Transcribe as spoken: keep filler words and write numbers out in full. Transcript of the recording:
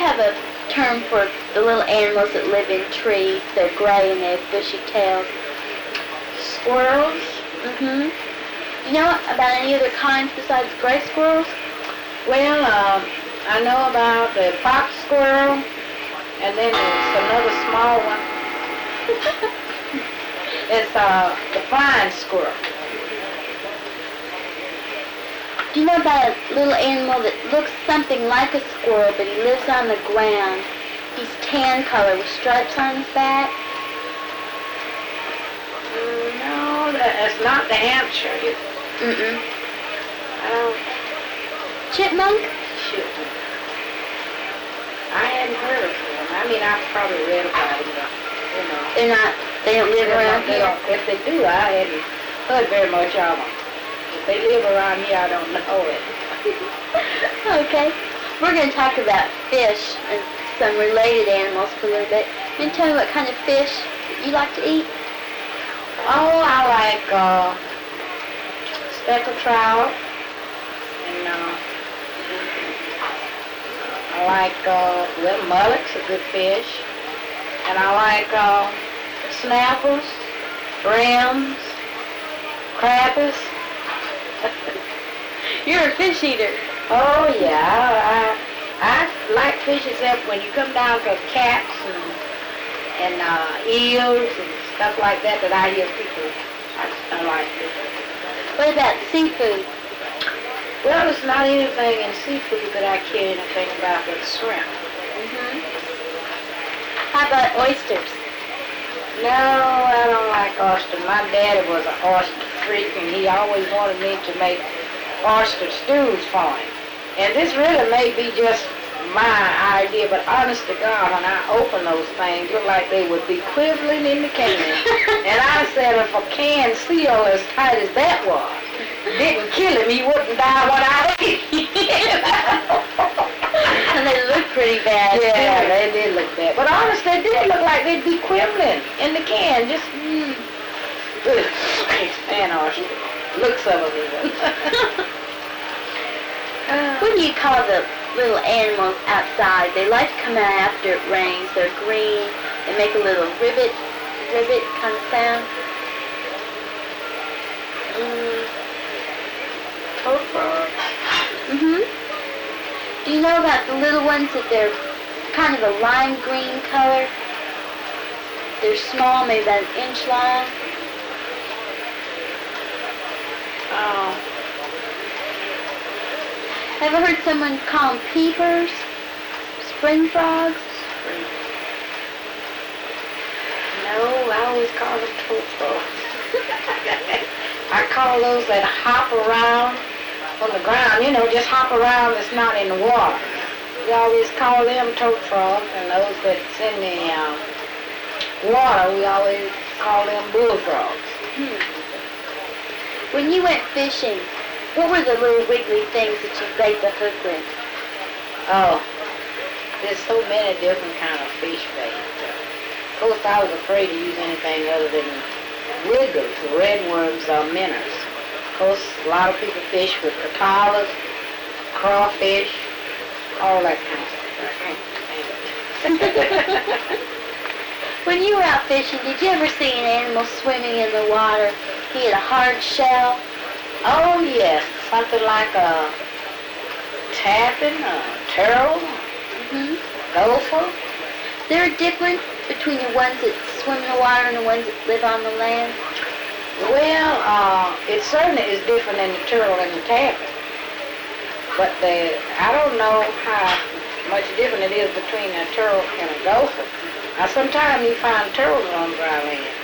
have a term for the little animals that live in trees. They're gray and they have bushy tails. Squirrels? Mm-hmm. You know about any other kinds besides gray squirrels? Well, um, I know about the fox squirrel, and then there's another small one. It's uh, the flying squirrel. Do you know about a little animal that looks something like a squirrel, but he lives on the ground? He's tan color with stripes on his back. Mm, no, that's not the Hampshire. Mm-mm. I don't... Chipmunk? Chipmunk. I hadn't heard of them. I mean, I've probably read about them, but, you know. They're not, they don't live around they here? Don't, if they do, I hadn't heard very much of them. If they live around here, I don't know it. Okay. We're going to talk about fish and some related animals for a little bit. Can you tell me what kind of fish you like to eat? Oh, I like uh, speckled trout, and uh, I like uh, well, mullet's a good fish, and I like uh, snappers, rams, crappers. You're a fish eater. Oh yeah, I, I like fish except when you come down to cats and, and uh, eels and stuff like that that I hear people, I just don't like it. What about seafood? Well, there's not anything in seafood that I care anything about but shrimp. Mm-hmm. How about oysters? No, I don't like oyster. My daddy was an oyster freak, and he always wanted me to make oyster stews for him. And this really may be just my idea, but honest to God, when I open those things, look like they would be quivering in the can. And I said, if a can seal as tight as that was didn't kill him, he wouldn't die when I ate him. And they look pretty bad. Yeah, too. they did look bad. But honest, they did look like they'd be quivering in the can. Just, mm. Ugh, I can't stand oyster. Looks of them. What do you call the little animals outside? They like to come out after it rains. They're green. They make a little ribbit, ribbit kind of sound. Mm. Toad frogs. Mm-hmm. Do you know about the little ones that they're kind of a lime green color? They're small, maybe about an inch long. Oh. Ever heard someone call them peepers? Spring frogs? No, I always call them toad frogs. I call those that hop around on the ground, you know, just hop around that's not in the water. We always call them toad frogs, and those that's in the uh, water, we always call them bullfrogs. Hmm. When you went fishing, what were the little wiggly things that you bait the hook with? Oh, there's so many different kind of fish bait. Of course, I was afraid to use anything other than wiggles, redworms, or minnows. Of course, a lot of people fish with catalas, crawfish, all that kind of stuff. I can't stand it. When you were out fishing, did you ever see an animal swimming in the water? He had a hard shell. Oh, yes, something like a tapping, a turtle, Mm-hmm. gopher. Is there a difference between the ones that swim in the water and the ones that live on the land? Well, uh, it certainly is different than the turtle and the tapping. But the, I don't know how much different it is between a turtle and a gopher. Now, sometimes you find turtles on dry land.